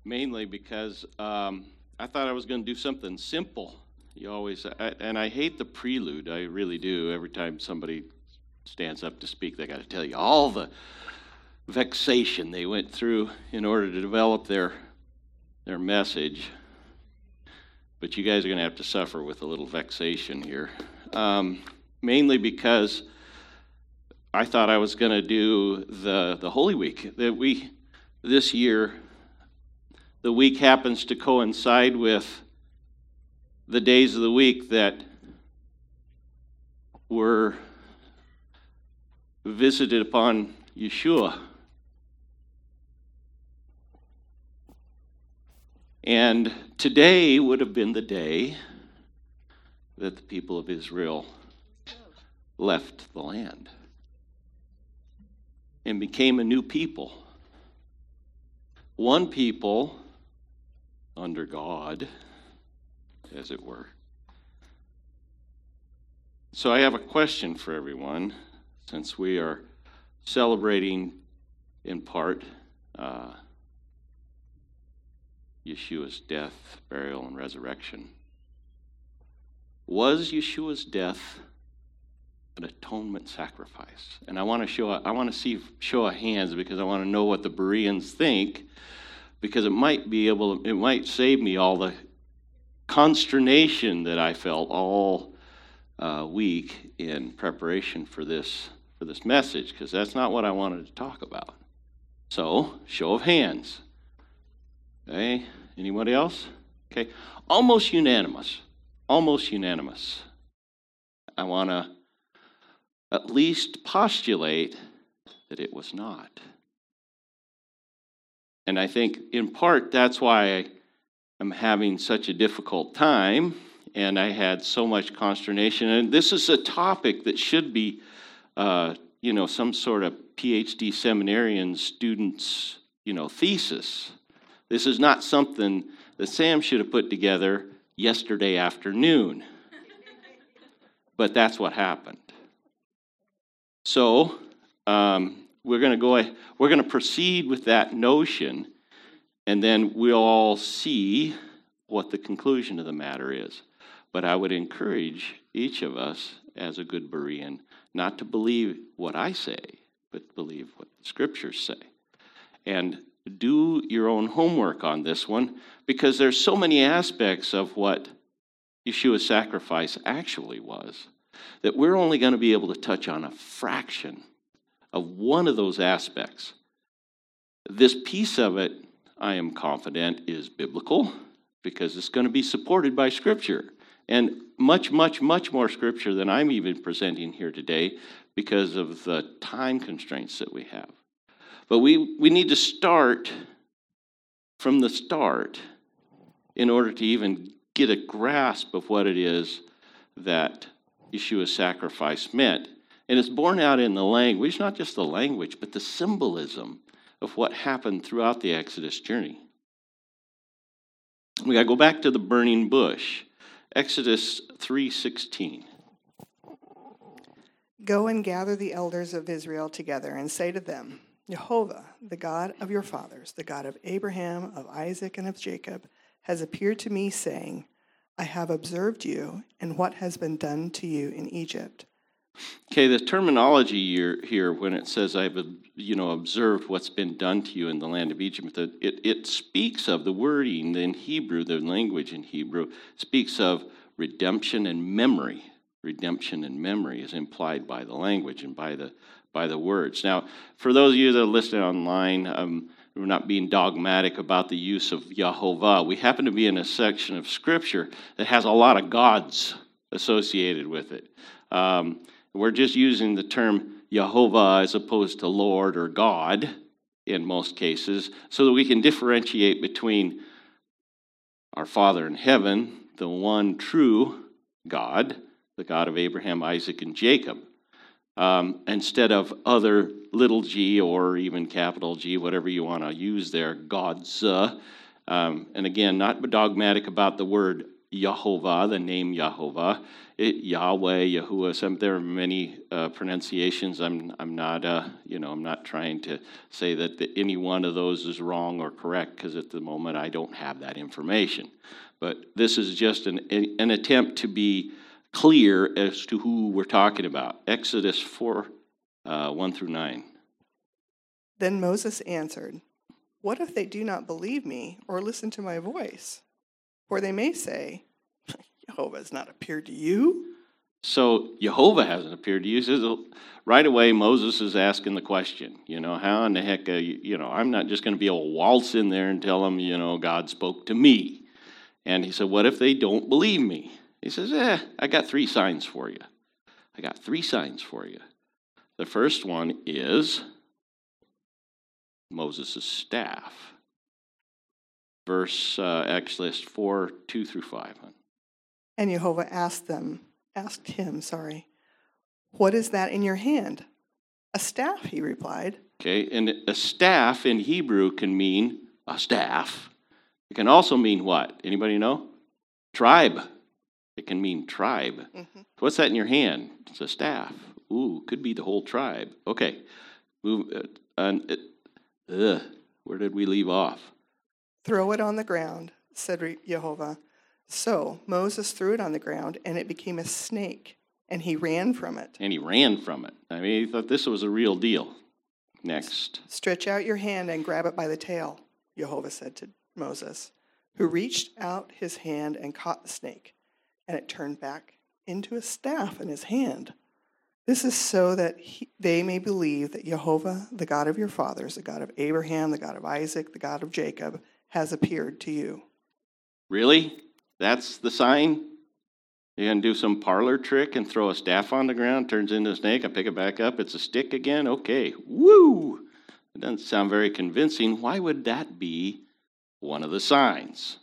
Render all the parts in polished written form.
mainly because I thought I was going to do something simple. And I hate the prelude. I really do. Every time somebody stands up to speak, they got to tell you all the vexation they went through in order to develop their message. But you guys are going to have to suffer with a little vexation here. Mainly because I thought I was going to do the Holy Week. This year, the week happens to coincide with the days of the week that were visited upon Yeshua. And today would have been the day that the people of Israel left the land and became a new people. One people under God, as it were. So I have a question for everyone, since we are celebrating in part Yeshua's death, burial, and resurrection. Was Yeshua's death an atonement sacrifice? And I want to see show of hands, because I want to know what the Bereans think, because it might save me all the consternation that I felt all week in preparation for this message, because that's not what I wanted to talk about. So, show of hands. Okay, anybody else? Okay, almost unanimous. I want to at least postulate that it was not. And I think in part that's why I'm having such a difficult time, and I had so much consternation. And this is a topic that should be, some sort of PhD seminarian student's, thesis. This is not something that Sam should have put together yesterday afternoon. But that's what happened. So we're going to proceed with that notion, and then we'll all see what the conclusion of the matter is. But I would encourage each of us, as a good Berean, not to believe what I say, but believe what the Scriptures say. And do your own homework on this one, because there's so many aspects of what Yeshua's sacrifice actually was, that we're only going to be able to touch on a fraction of one of those aspects. This piece of it, I am confident, is biblical, because it's going to be supported by Scripture, and much, much, much more Scripture than I'm even presenting here today, because of the time constraints that we have. But we need to start from the start in order to even get a grasp of what it is that Yeshua's sacrifice meant. And it's borne out in the language, not just the language, but the symbolism of what happened throughout the Exodus journey. We got to go back to the burning bush. Exodus 3:16. Go and gather the elders of Israel together and say to them, Jehovah, the God of your fathers, the God of Abraham, of Isaac, and of Jacob, has appeared to me, saying, I have observed you and what has been done to you in Egypt. Okay, the terminology here when it says I've observed what's been done to you in the land of Egypt, it speaks of the wording in Hebrew, the language in Hebrew, speaks of redemption and memory. Redemption and memory is implied by the language and by the words. Now, for those of you that are listening online, we're not being dogmatic about the use of Yehovah. We happen to be in a section of Scripture that has a lot of gods associated with it. We're just using the term Yehovah as opposed to Lord or God in most cases, so that we can differentiate between our Father in heaven, the one true God, the God of Abraham, Isaac, and Jacob, instead of other little g or even capital G, whatever you want to use there, gods. And again, not dogmatic about the word Yehovah, the name Yehovah, Yahweh, Yahuwah. There are many pronunciations. I'm not I'm not trying to say that any one of those is wrong or correct, because at the moment I don't have that information. But this is just an attempt to be clear as to who we're talking about. Exodus 4, 1 through 9. Then Moses answered, "What if they do not believe me or listen to my voice? For they may say, Jehovah has not appeared to you." So Jehovah hasn't appeared to you. So right away, Moses is asking the question, how in the heck, I'm not just going to be able to waltz in there and tell them, God spoke to me. And he said, what if they don't believe me? He says, I got 3 signs for you. I got 3 signs for you. The first one is Moses' staff. Verse Exodus 4, 2 through 5. And Jehovah asked him, "What is that in your hand?" "A staff," he replied. Okay, and a staff in Hebrew can mean a staff. It can also mean what? Anybody know? Tribe. It can mean tribe. Mm-hmm. What's that in your hand? It's a staff. Ooh, could be the whole tribe. Okay, move. Where did we leave off? "Throw it on the ground," said Jehovah. So Moses threw it on the ground, and it became a snake, and he ran from it. I mean, he thought this was a real deal. Next. "Stretch out your hand and grab it by the tail," Jehovah said to Moses, who reached out his hand and caught the snake, and it turned back into a staff in his hand. "This is so that they may believe that Jehovah, the God of your fathers, the God of Abraham, the God of Isaac, the God of Jacob, has appeared to you." Really? That's the sign? You're going to do some parlor trick and throw a staff on the ground, turns into a snake, I pick it back up, it's a stick again? Okay, woo! It doesn't sound very convincing. Why would that be one of the signs?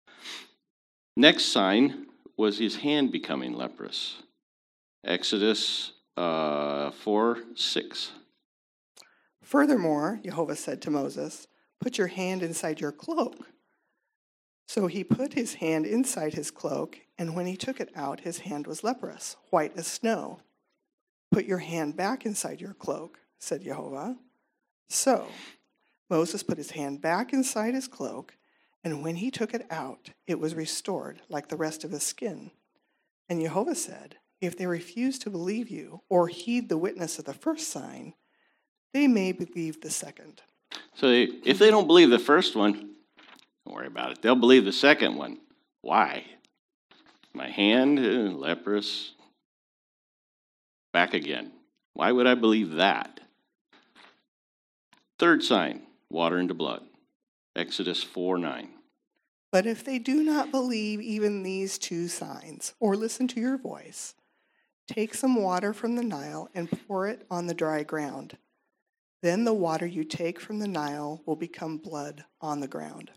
Next sign was his hand becoming leprous. Exodus 4, 6. "Furthermore," Jehovah said to Moses, "put your hand inside your cloak." So he put his hand inside his cloak, and when he took it out, his hand was leprous, white as snow. "Put your hand back inside your cloak," said Jehovah. So Moses put his hand back inside his cloak, and when he took it out, it was restored like the rest of his skin. And Jehovah said, "If they refuse to believe you or heed the witness of the first sign, they may believe the second." So if they don't believe the first one, don't worry about it. They'll believe the second one. Why? My hand, leprous, back again. Why would I believe that? Third sign, water into blood. Exodus 4, 9. "But if they do not believe even these 2 signs or listen to your voice, take some water from the Nile and pour it on the dry ground. Then the water you take from the Nile will become blood on the ground."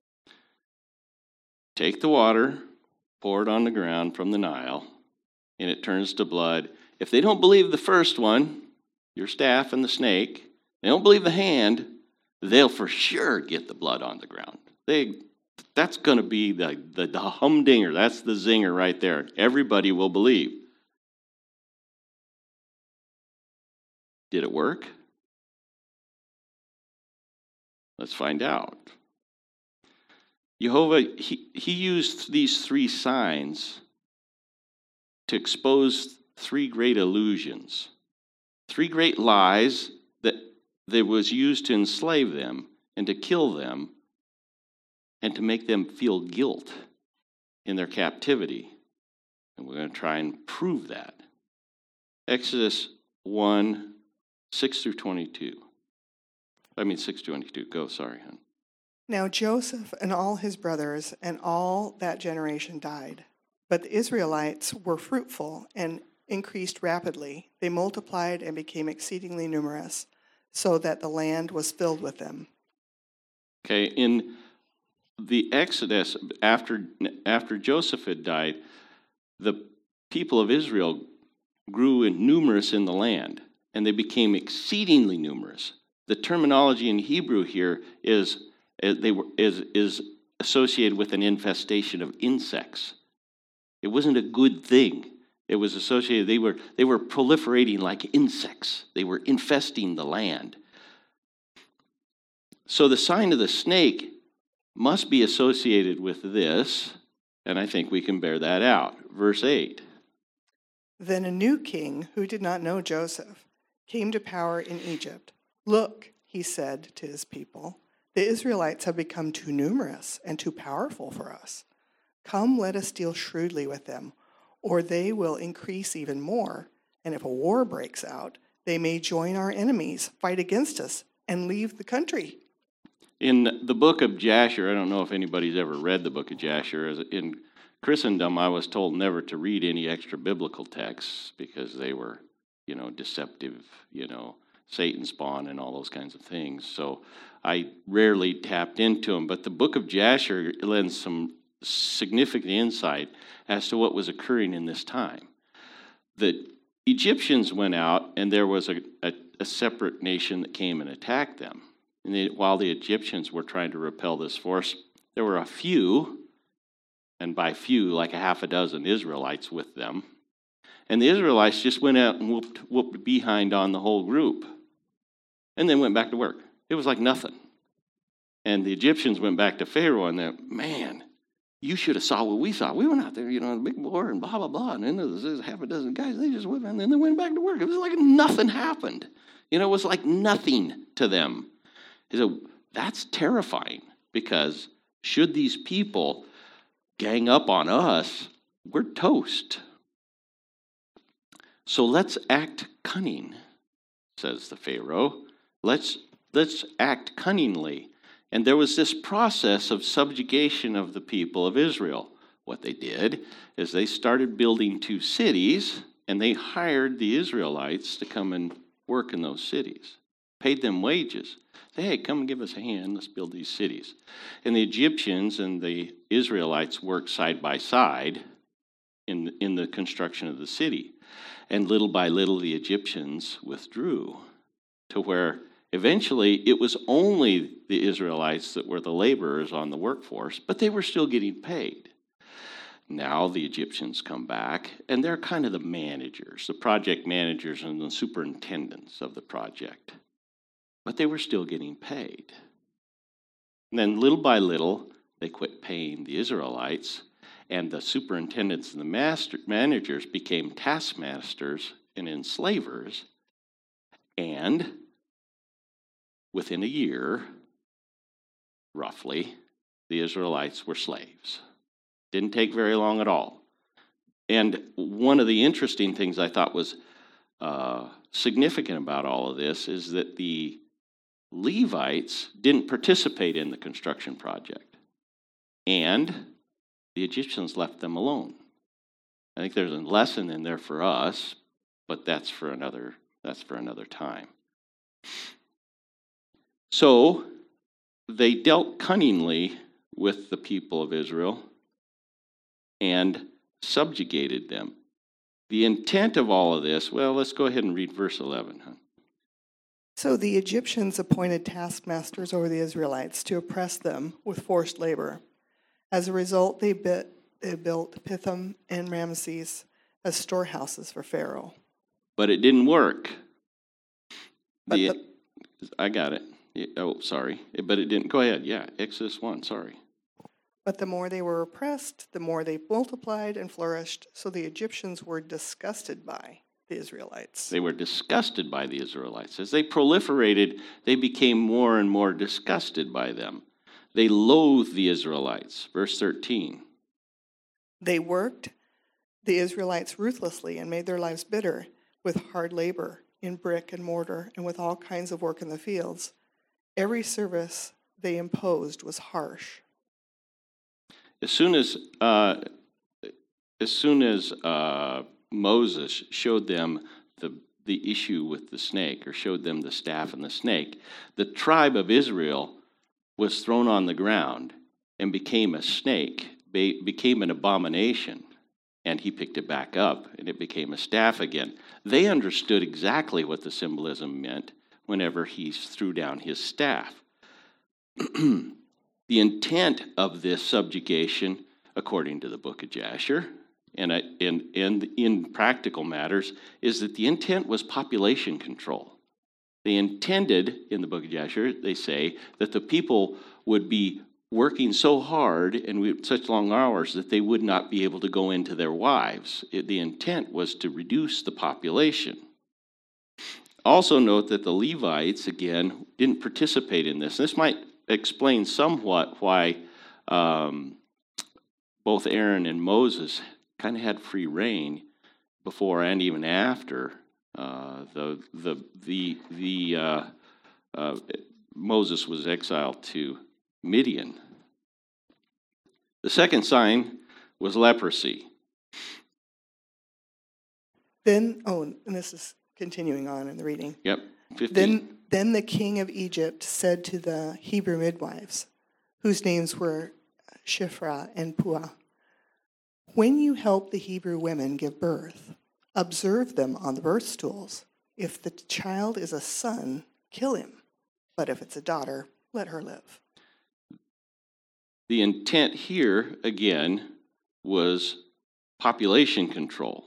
Take the water, pour it on the ground from the Nile, and it turns to blood. If they don't believe the first one, your staff and the snake, they don't believe the hand, they'll for sure get the blood on the ground. That's going to be the humdinger. That's the zinger right there. Everybody will believe. Did it work? Let's find out. Jehovah, he used these 3 signs to expose 3 great illusions, 3 great lies that was used to enslave them and to kill them and to make them feel guilt in their captivity. And we're going to try and prove that. Exodus 1, 6 through 22. 6:22. Go, sorry, hon. "Now Joseph and all his brothers and all that generation died. But the Israelites were fruitful and increased rapidly. They multiplied and became exceedingly numerous, so that the land was filled with them." Okay, in the Exodus, after Joseph had died, the people of Israel grew numerous in the land, and they became exceedingly numerous. The terminology in Hebrew here is associated with an infestation of insects. It wasn't a good thing. It was associated, they were proliferating like insects. They were infesting the land. So the sign of the snake must be associated with this, and I think we can bear that out. Verse 8. Then a new king who did not know Joseph came to power in Egypt. Look, he said to his people, the Israelites have become too numerous and too powerful for us. Come, let us deal shrewdly with them, or they will increase even more. And if a war breaks out, they may join our enemies, fight against us, and leave the country. In the book of Jasher, I don't know if anybody's ever read the book of Jasher. In Christendom, I was told never to read any extra biblical texts because they were, deceptive, Satan spawn and all those kinds of things. So I rarely tapped into them. But the book of Jasher lends some significant insight as to what was occurring in this time. The Egyptians went out, and there was a separate nation that came and attacked them. And while the Egyptians were trying to repel this force, there were a few, and by few, like a half a dozen Israelites with them. And the Israelites just went out and whooped behind on the whole group, and then went back to work. It was like nothing. And the Egyptians went back to Pharaoh, and they're, man, you should have saw what we saw. We went out there, in a big war and blah, blah, blah. And then there's half a dozen guys. They just went, and then they went back to work. It was like nothing happened. It was like nothing to them. He said, that's terrifying, because should these people gang up on us, we're toast. So let's act cunning, says the Pharaoh. Let's act cunningly. And there was this process of subjugation of the people of Israel. What they did is they started building 2 cities, and they hired the Israelites to come and work in those cities, paid them wages. Say, hey, come and give us a hand, let's build these cities. And the Egyptians and the Israelites worked side by side in the construction of the city. And little by little, the Egyptians withdrew to where eventually it was only the Israelites that were the laborers on the workforce, but they were still getting paid. Now the Egyptians come back, and they're kind of the managers, the project managers and the superintendents of the project. But they were still getting paid. And then little by little, they quit paying the Israelites, and the superintendents and the managers became taskmasters and enslavers. And within a year, roughly, the Israelites were slaves. Didn't take very long at all. And one of the interesting things I thought was significant about all of this is that the Levites didn't participate in the construction project, and the Egyptians left them alone. I think there's a lesson in there for us, but that's for another time. So they dealt cunningly with the people of Israel and subjugated them. The intent of all of this, well, let's go ahead and read verse 11. So the Egyptians appointed taskmasters over the Israelites to oppress them with forced labor. As a result, they built Pithom and Ramses as storehouses for Pharaoh. But it didn't work. But I got it. Oh, sorry. But it didn't. Go ahead. Yeah, Exodus 1, sorry. But the more they were oppressed, the more they multiplied and flourished, so the Egyptians were disgusted by the Israelites. They were disgusted by the Israelites. As they proliferated, they became more and more disgusted by them. They loathed the Israelites. Verse 13. They worked the Israelites ruthlessly and made their lives bitter with hard labor in brick and mortar and with all kinds of work in the fields. Every service they imposed was harsh. As soon as Moses showed them the issue with the snake, or showed them the staff and the snake, the tribe of Israel was thrown on the ground and became a snake, became an abomination. And he picked it back up, and it became a staff again. They understood exactly what the symbolism meant whenever he threw down his staff. The intent of this subjugation, according to the book of Jasher, and in practical matters, is that the intent was population control. They intended, in the book of Jasher, they say, that the people would be working so hard and with such long hours that they would not be able to go into their wives. The intent was to reduce the population. Also note that the Levites, again, didn't participate in this. This might explain somewhat why both Aaron and Moses kind of had free reign before and even after Moses was exiled to Midian. The second sign was leprosy. Then, and this is continuing on in the reading. Yep, 15. Then the king of Egypt said to the Hebrew midwives, whose names were Shiphrah and Puah, when you help the Hebrew women give birth, observe them on the birth stools. If the child is a son, kill him. But if it's a daughter, let her live. The intent here, again, was population control.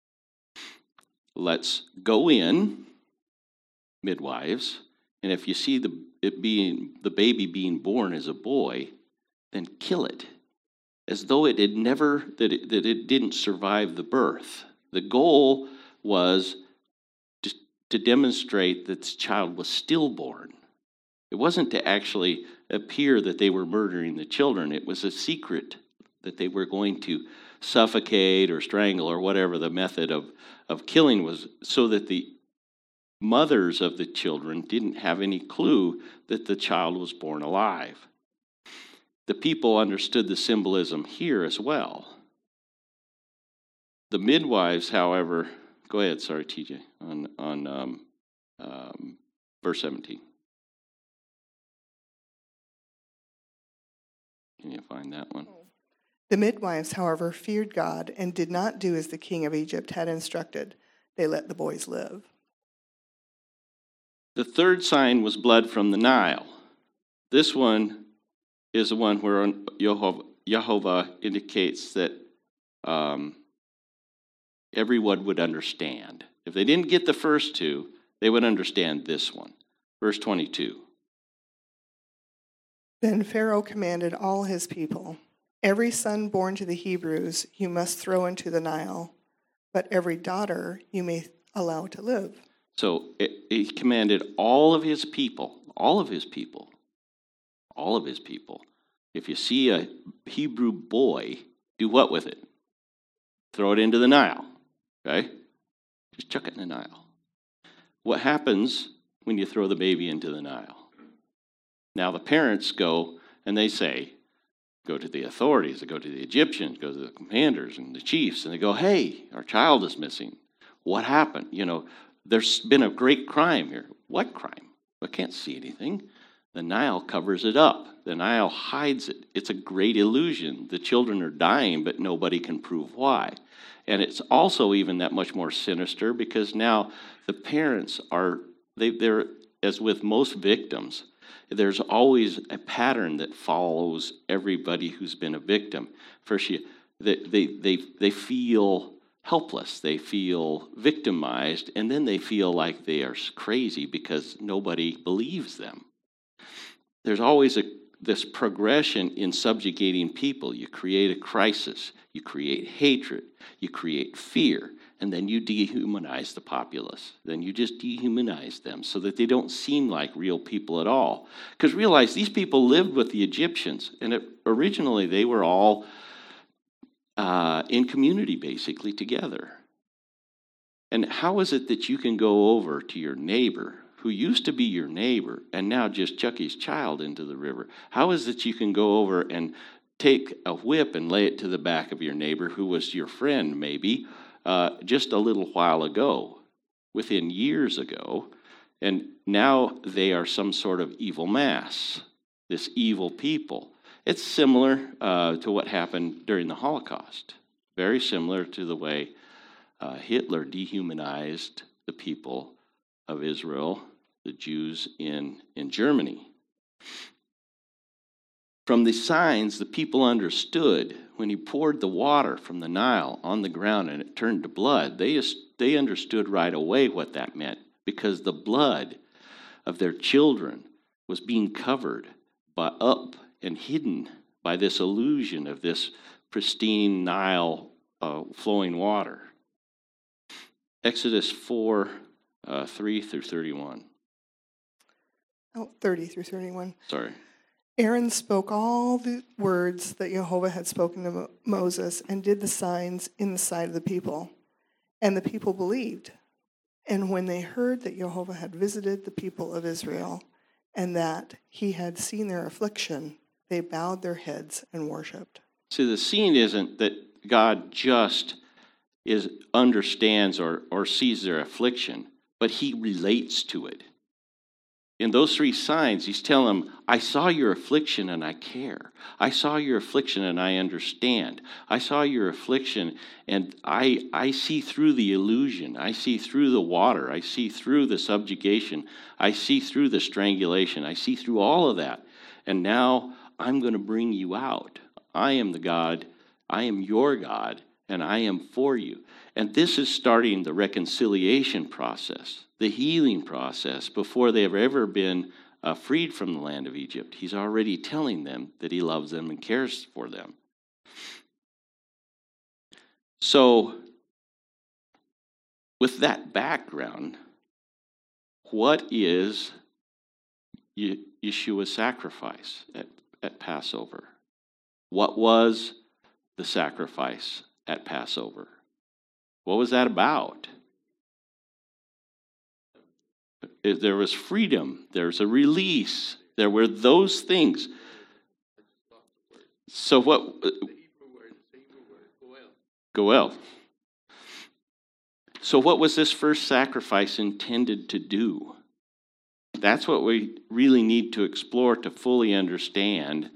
Let's go in, midwives, and if you see the baby being born as a boy, then kill it, as though it had never, that it didn't survive the birth. The goal was to demonstrate that the child was stillborn. It wasn't to actually appear that they were murdering the children. It was a secret that they were going to suffocate or strangle or whatever the method of killing was, so that the mothers of the children didn't have any clue that the child was born alive. The people understood the symbolism here as well. The midwives, however, go ahead, sorry, TJ, on verse 17. Can you find that one? The midwives, however, feared God and did not do as the king of Egypt had instructed. They let the boys live. The third sign was blood from the Nile. This one is the one where Jehovah indicates that everyone would understand. If they didn't get the first two, they would understand this one. Verse 22. Then Pharaoh commanded all his people, every son born to the Hebrews you must throw into the Nile, but every daughter you may allow to live. So he commanded all of his people, if you see a Hebrew boy, do what with it? Throw it into the Nile, okay? Just chuck it in the Nile. What happens when you throw the baby into the Nile? Now the parents go and they say, go to the authorities, they go to the Egyptians, go to the commanders and the chiefs, and they go, hey, our child is missing. What happened? There's been a great crime here. What crime? I can't see anything. The Nile covers it up. The Nile hides it. It's a great illusion. The children are dying, but nobody can prove why. And it's also even that much more sinister because now the parents they're, as with most victims, there's always a pattern that follows everybody who's been a victim. First, they feel helpless, they feel victimized, and then they feel like they are crazy because nobody believes them. There's always this progression in subjugating people. You create a crisis, you create hatred, you create fear, and then you dehumanize the populace. Then you just dehumanize them so that they don't seem like real people at all. Because realize these people lived with the Egyptians, and originally they were all in community basically together. And how is it that you can go over to your neighbor who used to be your neighbor and now just chuck his child into the river? How is it you can go over and take a whip and lay it to the back of your neighbor who was your friend maybe just a little while ago, within years ago, and now they are some sort of evil mass, this evil people? It's similar to what happened during the Holocaust, very similar to the way Hitler dehumanized the people of Israel, the Jews in Germany. From the signs, the people understood when he poured the water from the Nile on the ground and it turned to blood, they understood right away what that meant, because the blood of their children was being covered up and hidden by this illusion of this pristine Nile flowing water. Exodus 4, 3 through 31. 30 through 31. Sorry. Aaron spoke all the words that Jehovah had spoken to Moses and did the signs in the sight of the people. And the people believed. And when they heard that Jehovah had visited the people of Israel and that he had seen their affliction, they bowed their heads and worshipped. See, the scene isn't that God just understands or sees their affliction, but he relates to it. In those three signs, he's telling them, I saw your affliction and I care. I saw your affliction and I understand. I saw your affliction and I see through the illusion. I see through the water. I see through the subjugation. I see through the strangulation. I see through all of that. And now I'm going to bring you out. I am the God. I am your God, and I am for you. And this is starting the reconciliation process, the healing process, before they have ever been freed from the land of Egypt. He's already telling them that he loves them and cares for them. So, with that background, what is Yeshua's sacrifice at Passover? What was the sacrifice at Passover? What was that about? There was freedom. There's a release. There were those things. So what? Goel. So what was this first sacrifice intended to do? That's what we really need to explore to fully understand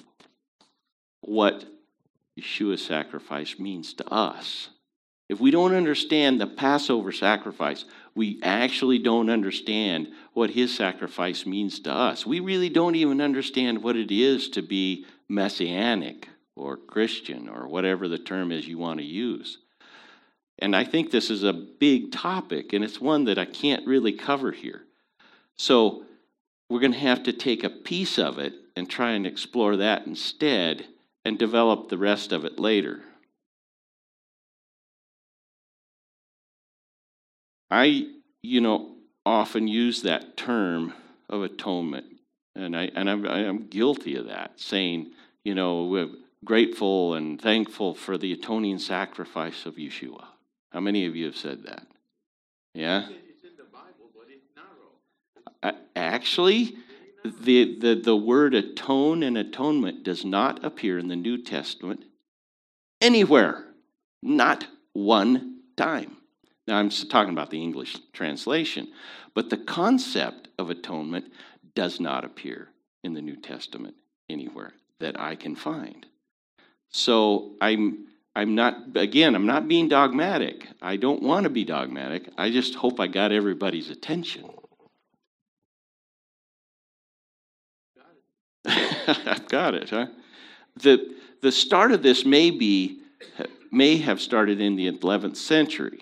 what Yeshua's sacrifice means to us. If we don't understand the Passover sacrifice, we actually don't understand what his sacrifice means to us. We really don't even understand what it is to be messianic or Christian or whatever the term is you want to use. And I think this is a big topic, and it's one that I can't really cover here. So we're going to have to take a piece of it and try and explore that instead and develop the rest of it later. I, often use that term of atonement, and I'm guilty of that, saying, we're grateful and thankful for the atoning sacrifice of Yeshua. How many of you have said that? Yeah? It's in the Bible, but it's narrow. Actually, the word atone and atonement does not appear in the New Testament anywhere. Not one time. Now, I'm talking about the English translation, but the concept of atonement does not appear in the New Testament anywhere that I can find. So I'm not being dogmatic. I don't want to be dogmatic. I just hope I got everybody's attention. I've got it, huh? The start of this may have started in the 11th century.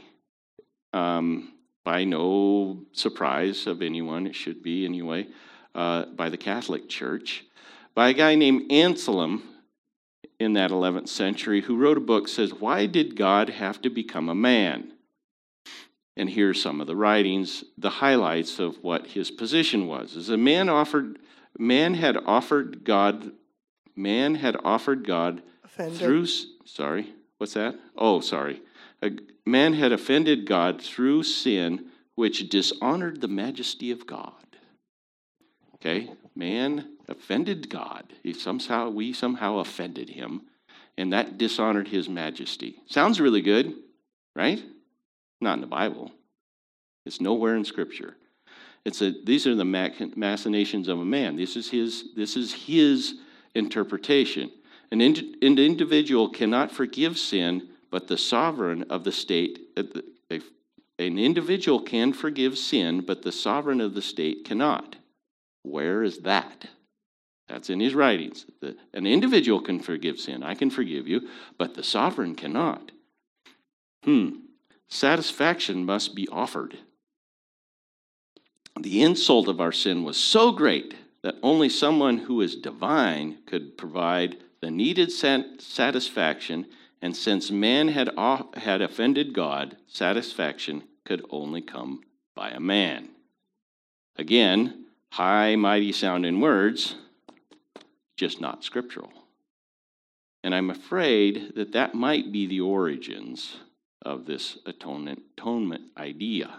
By no surprise of anyone, it should be anyway, by the Catholic Church, by a guy named Anselm in that 11th century who wrote a book, says, Why did God have to become a man? And here's some of the writings, the highlights of what his position was. As man had offered God Offended. through, what's that? Oh, sorry. Man had offended God through sin, which dishonored the majesty of God. Okay? Man offended God. We somehow offended him, and that dishonored his majesty. Sounds really good, right? Not in the Bible. It's nowhere in Scripture. These are the machinations of a man. This is his interpretation. An individual cannot forgive sin, but the sovereign of the state, an individual can forgive sin, but the sovereign of the state cannot. Where is that? That's in his writings. An individual can forgive sin. I can forgive you, but the sovereign cannot. Satisfaction must be offered. The insult of our sin was so great that only someone who is divine could provide the needed satisfaction, and since man had offended God, satisfaction could only come by a man. Again, high, mighty sounding words, just not scriptural. And I'm afraid that that might be the origins of this atonement idea.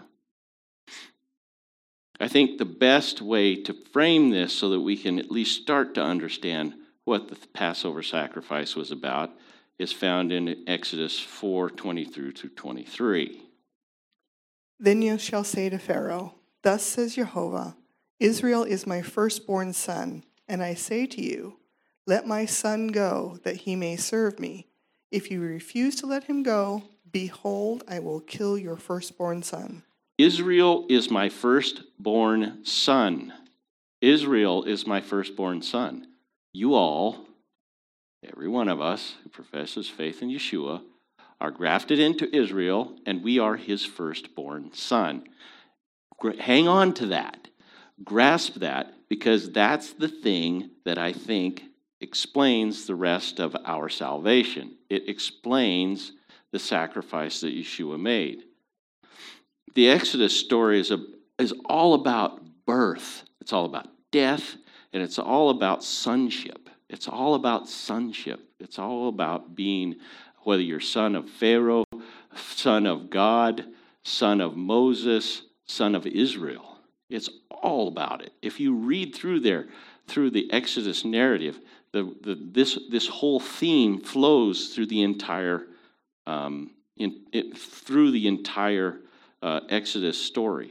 I think the best way to frame this so that we can at least start to understand what the Passover sacrifice was about is found in Exodus 4:20 through 23. Then you shall say to Pharaoh, Thus says Jehovah, Israel is my firstborn son, and I say to you, Let my son go, that he may serve me. If you refuse to let him go, behold, I will kill your firstborn son. Israel is my firstborn son. Israel is my firstborn son. You all, every one of us who professes faith in Yeshua, are grafted into Israel, and we are his firstborn son. Hang on to that. Grasp that, because that's the thing that I think explains the rest of our salvation. It explains the sacrifice that Yeshua made. The Exodus story is all about birth. It's all about death, and it's all about sonship. It's all about sonship. It's all about being, whether you're son of Pharaoh, son of God, son of Moses, son of Israel. It's all about it. If you read through the Exodus narrative, this whole theme flows through the entire Exodus story.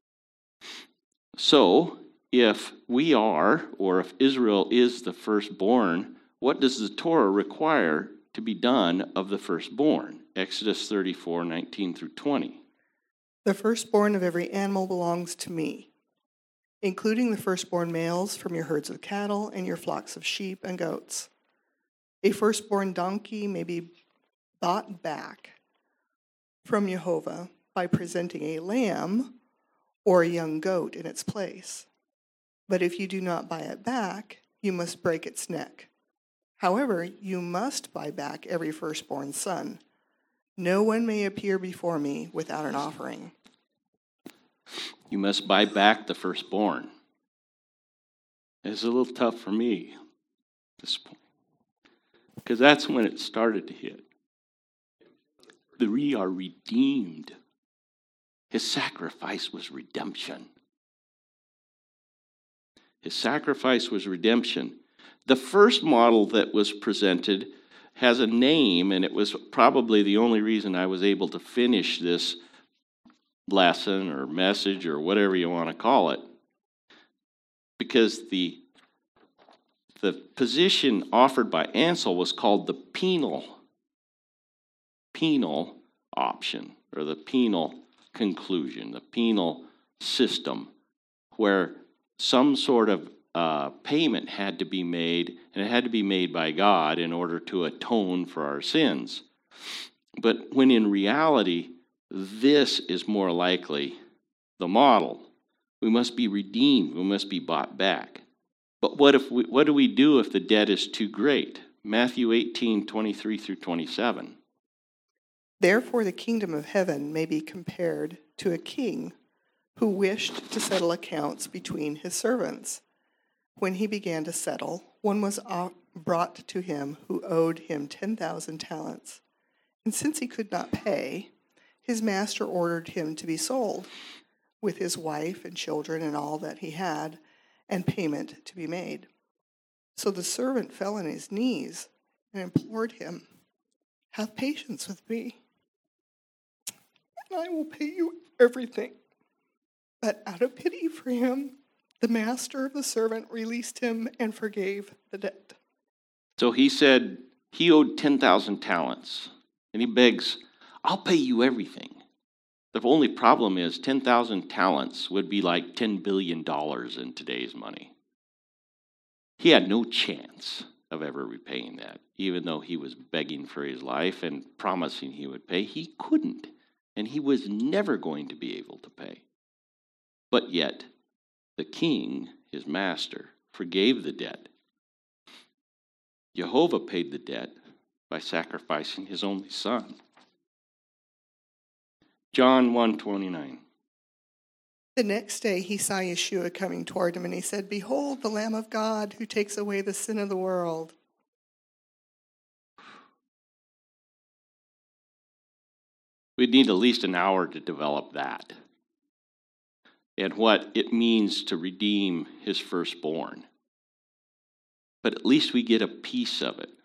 So, if we are, or if Israel is the firstborn, what does the Torah require to be done of the firstborn? Exodus 34:19 through 20. The firstborn of every animal belongs to me, including the firstborn males from your herds of cattle and your flocks of sheep and goats. A firstborn donkey may be bought back from Jehovah by presenting a lamb or a young goat in its place. But if you do not buy it back, you must break its neck. However, you must buy back every firstborn son. No one may appear before me without an offering. You must buy back the firstborn. It's a little tough for me at this point, because that's when it started to hit. We are redeemed. His sacrifice was redemption. His sacrifice was redemption. The first model that was presented has a name, and it was probably the only reason I was able to finish this lesson or message or whatever you want to call it, because the position offered by Ansel was called the penal option, or the penal conclusion, the penal system, where some sort of payment had to be made, and it had to be made by God in order to atone for our sins. But when in reality, this is more likely the model. We must be redeemed. We must be bought back. But what do we do if the debt is too great? Matthew 18:23 through 27. Therefore, the kingdom of heaven may be compared to a king who wished to settle accounts between his servants. When he began to settle, one was brought to him who owed him 10,000 talents. And since he could not pay, his master ordered him to be sold, with his wife and children and all that he had, and payment to be made. So the servant fell on his knees and implored him, "Have patience with me, and I will pay you everything." But out of pity for him, the master of the servant released him and forgave the debt. So he said he owed 10,000 talents, and he begs, "I'll pay you everything." The only problem is 10,000 talents would be like $10 billion in today's money. He had no chance of ever repaying that, even though he was begging for his life and promising he would pay. He couldn't, and he was never going to be able to pay. But yet, the king, his master, forgave the debt. Jehovah paid the debt by sacrificing his only son. John 1:29. The next day he saw Yeshua coming toward him, and he said, "Behold, the Lamb of God who takes away the sin of the world." We'd need at least an hour to develop that and what it means to redeem his firstborn. But at least we get a piece of it.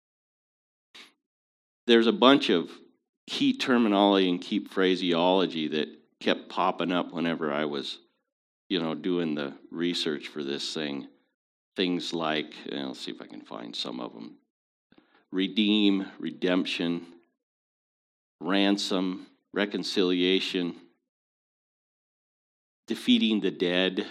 There's a bunch of key terminology and key phraseology that kept popping up whenever I was, doing the research for this thing. Things like, let's see if I can find some of them. Redeem, redemption, ransom, reconciliation, defeating the dead,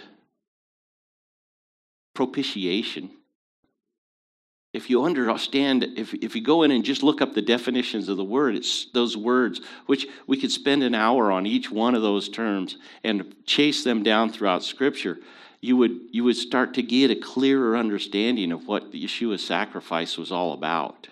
propitiation. If you understand, if you go in and just look up the definitions of the word, it's those words, which we could spend an hour on each one of those terms and chase them down throughout Scripture, you would start to get a clearer understanding of what Yeshua's sacrifice was all about.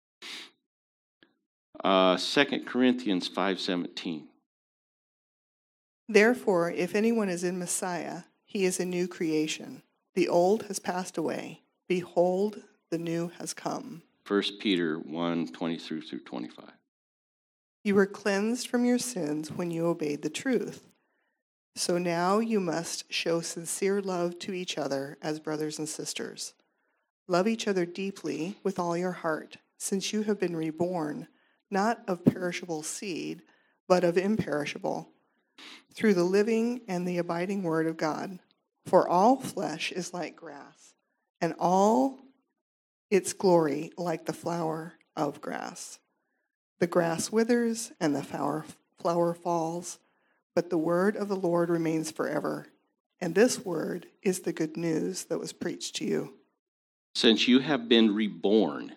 2 Corinthians 5:17. Therefore, if anyone is in Messiah, he is a new creation. The old has passed away. Behold, the new has come. 1 Peter 1:23 through 25. You were cleansed from your sins when you obeyed the truth. So now you must show sincere love to each other as brothers and sisters. Love each other deeply with all your heart, since you have been reborn, not of perishable seed, but of imperishable, through the living and the abiding word of God. For all flesh is like grass, and all its glory like the flower of grass. The grass withers and the flower falls, but the word of the Lord remains forever. And this word is the good news that was preached to you. Since you have been reborn.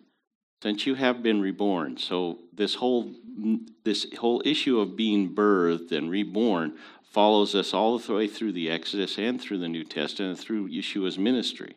So this whole issue of being birthed and reborn follows us all the way through the Exodus and through the New Testament and through Yeshua's ministry.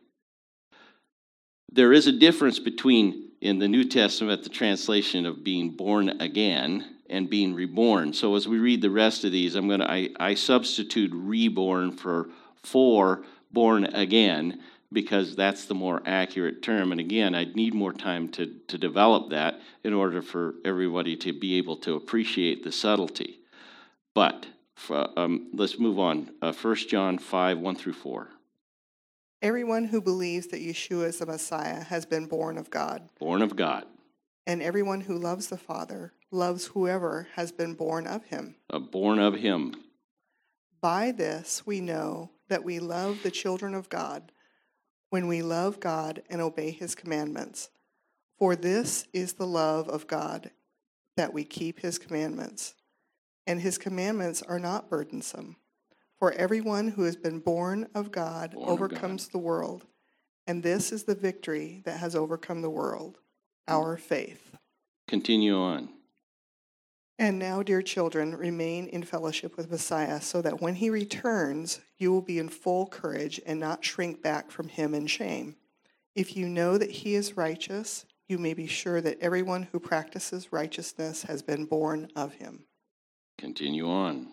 There is a difference between, in the New Testament, the translation of being born again and being reborn. So as we read the rest of these, I substitute reborn for born again, because that's the more accurate term. And again, I'd need more time to develop that in order for everybody to be able to appreciate the subtlety. But let's move on. 1 John 5:1 through 4. Everyone who believes that Yeshua is the Messiah has been born of God. Born of God. And everyone who loves the Father loves whoever has been born of him. Born of him. By this we know that we love the children of God, when we love God and obey his commandments. For this is the love of God, that we keep his commandments. And his commandments are not burdensome. For everyone who has been born of God overcomes the world. And this is the victory that has overcome the world, our faith. Continue on. And now, dear children, remain in fellowship with Messiah, so that when he returns, you will be in full courage and not shrink back from him in shame. If you know that he is righteous, you may be sure that everyone who practices righteousness has been born of him. Continue on.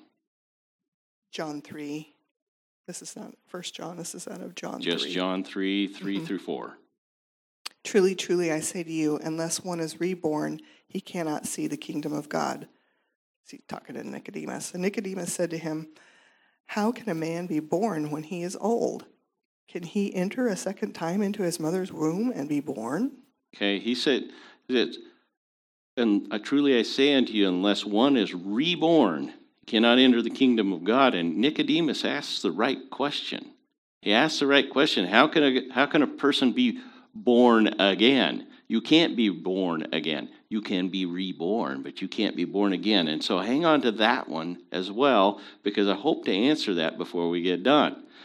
John 3. This is not 1 John, this is out of John 3. Just John 3 through 4. Truly, truly, I say to you, unless one is reborn, he cannot see the kingdom of God. He's talking to Nicodemus. And Nicodemus said to him, how can a man be born when he is old? Can he enter a second time into his mother's womb and be born? Okay, he said that, and truly I say unto you, unless one is reborn, he cannot enter the kingdom of God. And Nicodemus asks the right question. He asks the right question. How can a person be born again? You can't be born again. You can be reborn, but you can't be born again. And so hang on to that one as well, because I hope to answer that before we get done.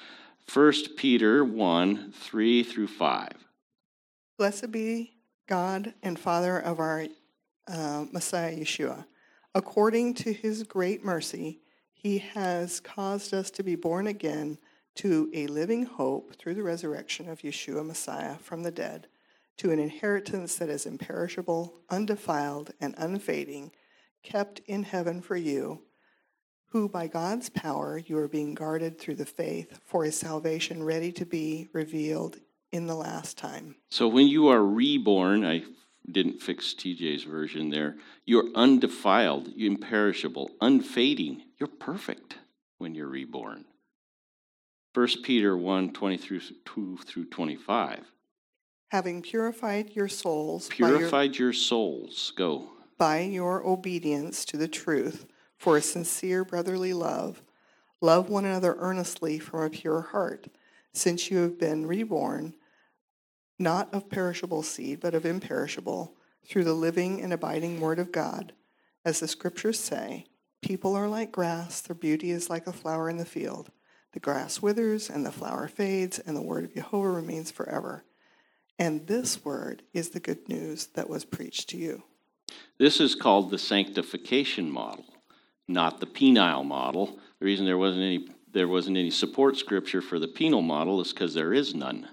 1 Peter 1, 3 through 5. Blessed be God and Father of our Messiah Yeshua. According to his great mercy, he has caused us to be born again to a living hope through the resurrection of Yeshua Messiah from the dead, to an inheritance that is imperishable, undefiled, and unfading, kept in heaven for you, who by God's power you are being guarded through the faith for a salvation ready to be revealed in the last time. So when you are reborn, I didn't fix TJ's version there, you're undefiled, imperishable, unfading. You're perfect when you're reborn. 1 Peter 1, 22 through 25. Having purified your souls Purified your souls. Go. by your obedience to the truth for a sincere brotherly love, love one another earnestly from a pure heart, since you have been reborn, not of perishable seed, but of imperishable, through the living and abiding word of God. As the scriptures say, people are like grass, their beauty is like a flower in the field. The grass withers and the flower fades, and the word of Jehovah remains forever. And this word is the good news that was preached to you. This is called the sanctification model, not the penile model. The reason there wasn't any support scripture for the penal model is because there is none.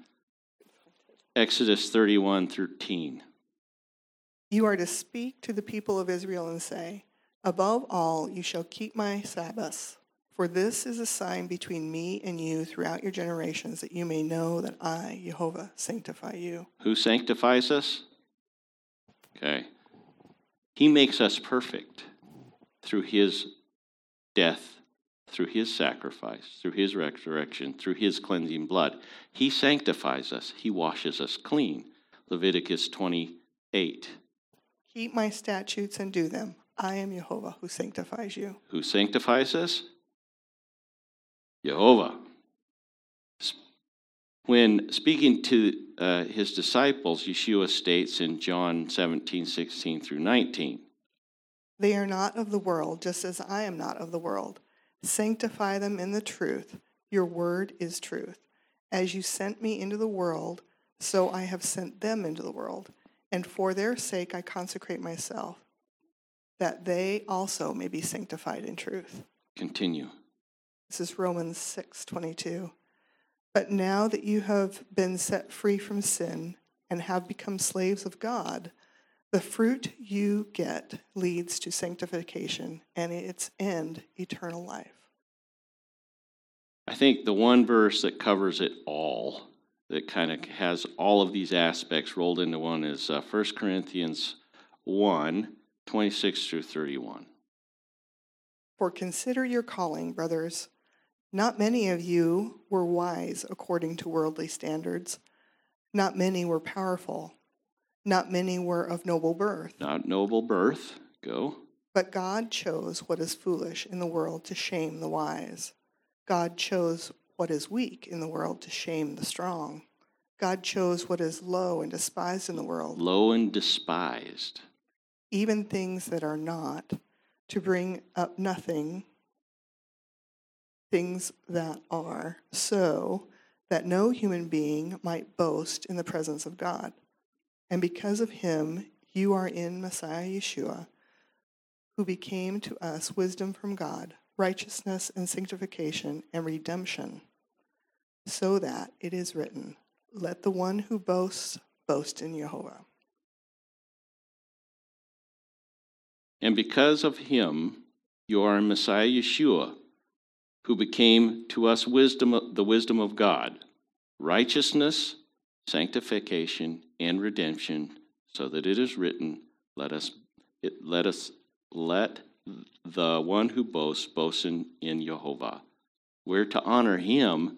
Exodus 31:13. You are to speak to the people of Israel and say, above all, you shall keep my Sabbaths, for this is a sign between me and you throughout your generations, that you may know that I, Jehovah, sanctify you. Who sanctifies us? Okay. He makes us perfect through his death, through his sacrifice, through his resurrection, through his cleansing blood. He sanctifies us. He washes us clean. Leviticus 28. Keep my statutes and do them. I am Jehovah who sanctifies you. Who sanctifies us? Jehovah. When speaking to his disciples, Yeshua states in John 17:16 through 19, They are not of the world, just as I am not of the world. Sanctify them in the truth. Your word is truth. As you sent me into the world, so I have sent them into the world. And for their sake I consecrate myself, that they also may be sanctified in truth. continue. This is Romans 6:22. But now that you have been set free from sin and have become slaves of God, the fruit you get leads to sanctification, and its end, eternal life. I think the one verse that covers it all, that kind of has all of these aspects rolled into one, is 1 Corinthians 1, 26 through 31. For consider your calling, brothers. Not many of you were wise according to worldly standards. Not many were powerful. Not many were of noble birth. Not noble birth. Go. But God chose what is foolish in the world to shame the wise. God chose what is weak in the world to shame the strong. God chose what is low and despised in the world, Low and despised. even things that are not, to bring up nothing things that are, so that no human being might boast in the presence of God. And because of him, you are in Messiah Yeshua, who became to us wisdom from God, righteousness and sanctification and redemption, so that it is written, let the one who boasts boast in Jehovah. And because of him, you are in Messiah Yeshua, who became to us the wisdom of God, righteousness, sanctification, and redemption, so that it is written, let the one who boasts boast in Jehovah. We're to honor him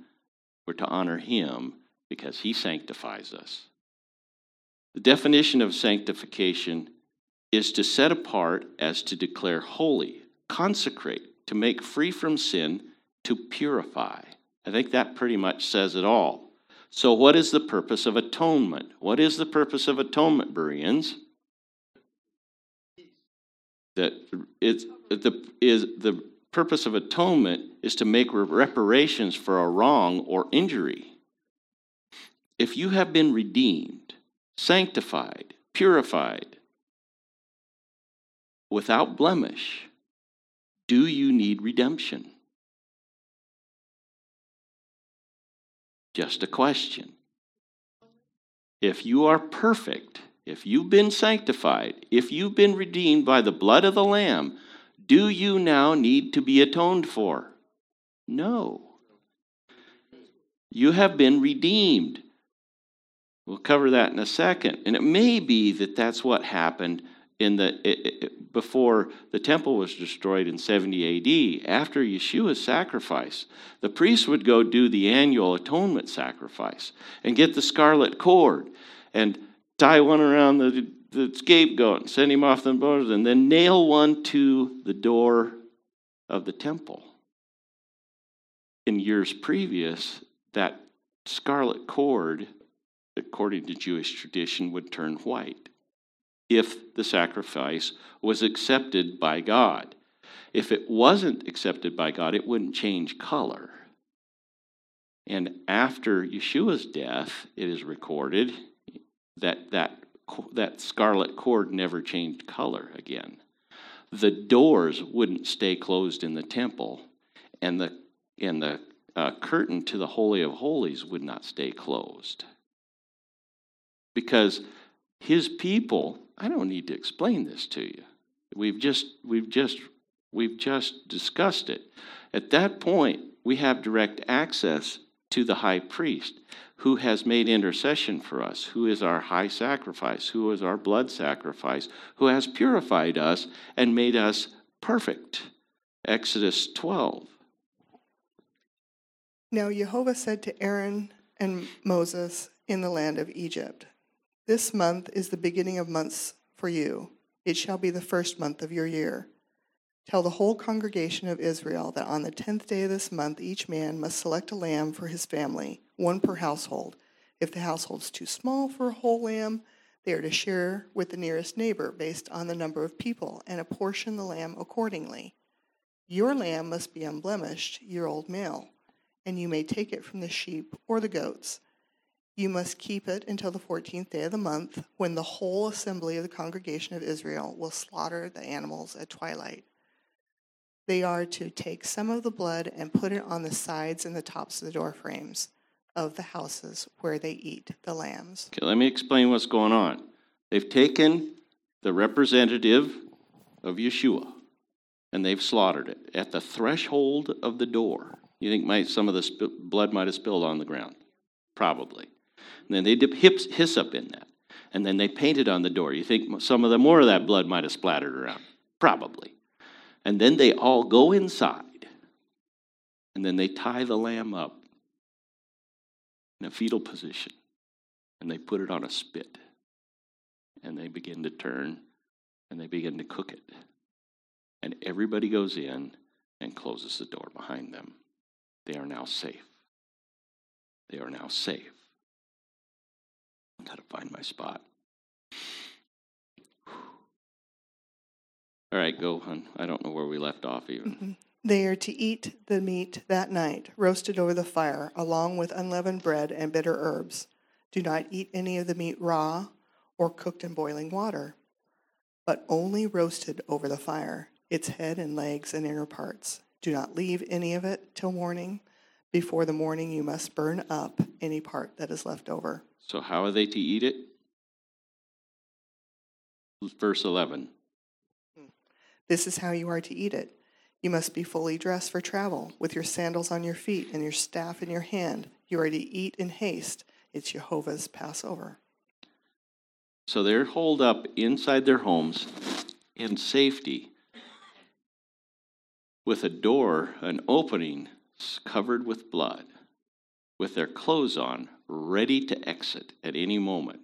because he sanctifies us. The definition of sanctification is to set apart as to declare holy, consecrate, to make free from sin, to purify. I think that pretty much says it all. So what is the purpose of atonement? What is the purpose of atonement, Bereans? The purpose of atonement is to make reparations for a wrong or injury. If you have been redeemed, sanctified, purified, without blemish, do you need redemption? Just a question. If you are perfect, if you've been sanctified, if you've been redeemed by the blood of the Lamb, do you now need to be atoned for? No. You have been redeemed. We'll cover that in a second. And it may be that that's what happened before the temple was destroyed in 70 AD. After Yeshua's sacrifice, the priests would go do the annual atonement sacrifice and get the scarlet cord and tie one around the scapegoat and send him off the borders, and then nail one to the door of the temple. In years previous, that scarlet cord, according to Jewish tradition, would turn white if the sacrifice was accepted by God. If it wasn't accepted by God, it wouldn't change color. And after Yeshua's death, it is recorded that scarlet cord never changed color again. The doors wouldn't stay closed in the temple, and the curtain to the Holy of Holies would not stay closed. Because his people, I don't need to explain this to you. We've just discussed it. At that point, we have direct access to the high priest, who has made intercession for us, who is our high sacrifice, who is our blood sacrifice, who has purified us and made us perfect. Exodus 12. Now Jehovah said to Aaron and Moses in the land of Egypt, "This month is the beginning of months for you. It shall be the first month of your year. Tell the whole congregation of Israel that on the 10th day of this month, each man must select a lamb for his family, one per household. If the household is too small for a whole lamb, they are to share with the nearest neighbor based on the number of people and apportion the lamb accordingly. Your lamb must be unblemished, year-old male, and you may take it from the sheep or the goats. You must keep it until the 14th day of the month, when the whole assembly of the congregation of Israel will slaughter the animals at twilight. They are to take some of the blood and put it on the sides and the tops of the door frames of the houses where they eat the lambs." Okay, let me explain what's going on. They've taken the representative of Yeshua, and they've slaughtered it at the threshold of the door. You think some of the blood might have spilled on the ground? Probably. And then they dip hyssop in that. And then they paint it on the door. You think some of the more of that blood might have splattered around? Probably. And then they all go inside. And then they tie the lamb up in a fetal position. And they put it on a spit. And they begin to turn. And they begin to cook it. And everybody goes in and closes the door behind them. They are now safe. They are now safe. I've got to find my spot. All right, go, hon. I don't know where we left off even. Mm-hmm. They are to eat the meat that night, roasted over the fire, along with unleavened bread and bitter herbs. Do not eat any of the meat raw or cooked in boiling water, but only roasted over the fire, its head and legs and inner parts. Do not leave any of it till morning. Before the morning you must burn up any part that is left over. So how are they to eat it? Verse 11. This is how you are to eat it. You must be fully dressed for travel, with your sandals on your feet and your staff in your hand. You are to eat in haste. It's Jehovah's Passover. So they're holed up inside their homes in safety with a door, an opening covered with blood, with their clothes on, ready to exit at any moment.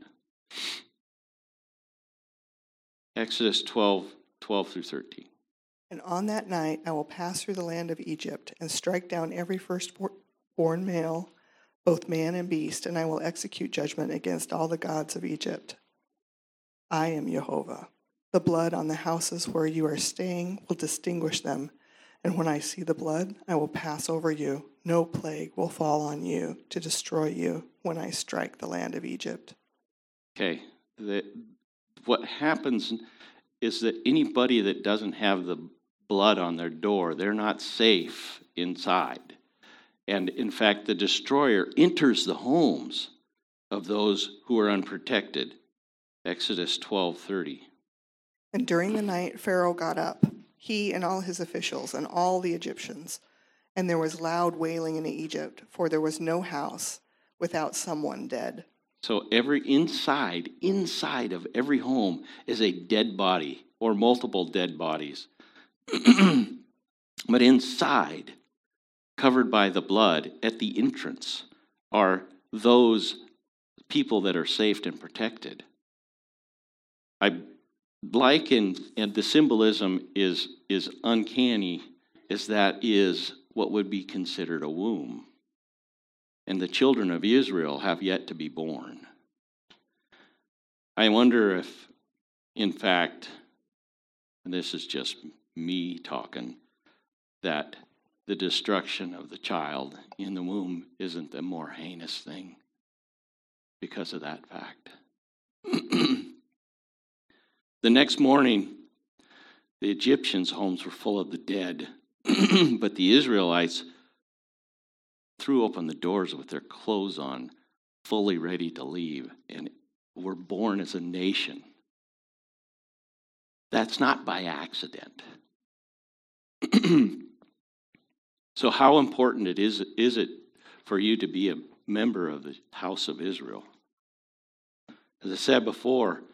Exodus 12 through 13. And on that night I will pass through the land of Egypt and strike down every firstborn male, both man and beast, and I will execute judgment against all the gods of Egypt. I am Jehovah. The blood on the houses where you are staying will distinguish them, And when I see the blood, I will pass over you. No plague will fall on you to destroy you when I strike the land of Egypt. Okay, what happens is that anybody that doesn't have the blood on their door, they're not safe inside. And in fact, the destroyer enters the homes of those who are unprotected. Exodus 12:30. And during the night, Pharaoh got up, he and all his officials and all the Egyptians. And there was loud wailing in Egypt, for there was no house without someone dead. So inside of every home is a dead body or multiple dead bodies. But inside, covered by the blood at the entrance, are those people that are safe and protected. I like, and the symbolism is uncanny, is that is what would be considered a womb. And the children of Israel have yet to be born. I wonder if, in fact, and this is just me talking, that the destruction of the child in the womb isn't the more heinous thing because of that fact. The next morning, the Egyptians' homes were full of the dead, but the Israelites threw open the doors with their clothes on, fully ready to leave, and were born as a nation. That's not by accident. So how important is it for you to be a member of the house of Israel? As I said before,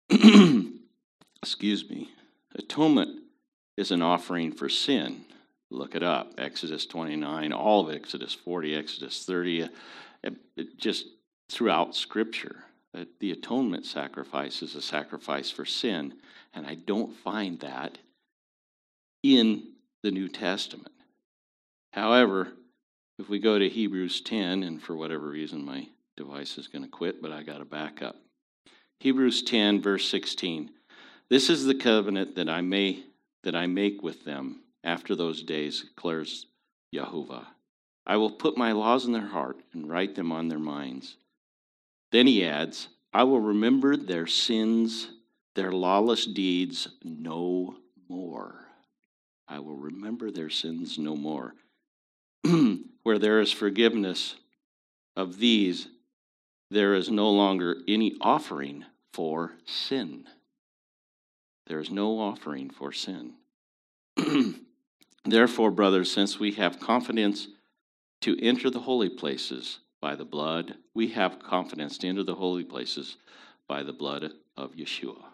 atonement is an offering for sin. Look it up, Exodus 29, all of Exodus 40, Exodus 30, just throughout Scripture. The atonement sacrifice is a sacrifice for sin, and I don't find that in the New Testament. However, if we go to Hebrews 10, and for whatever reason my device is going to quit, but I got to back up. Hebrews 10, verse 16. This is the covenant that I make with them after those days, declares Yahuwah. I will put my laws in their heart and write them on their minds. Then he adds, I will remember their sins, their lawless deeds no more. I will remember their sins no more. Where there is forgiveness of these, there is no longer any offering for sin. There is no offering for sin. Therefore, brothers, since we have confidence to enter the holy places by the blood, we have confidence to enter the holy places by the blood of Yeshua.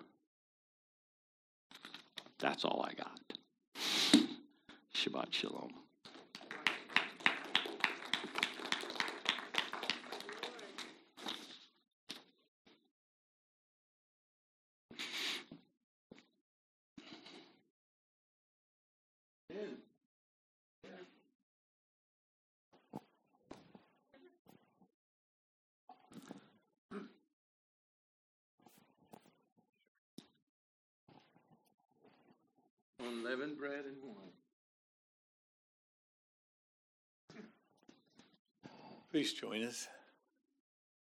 That's all I got. Shabbat shalom. Unleavened bread and wine. Please join us.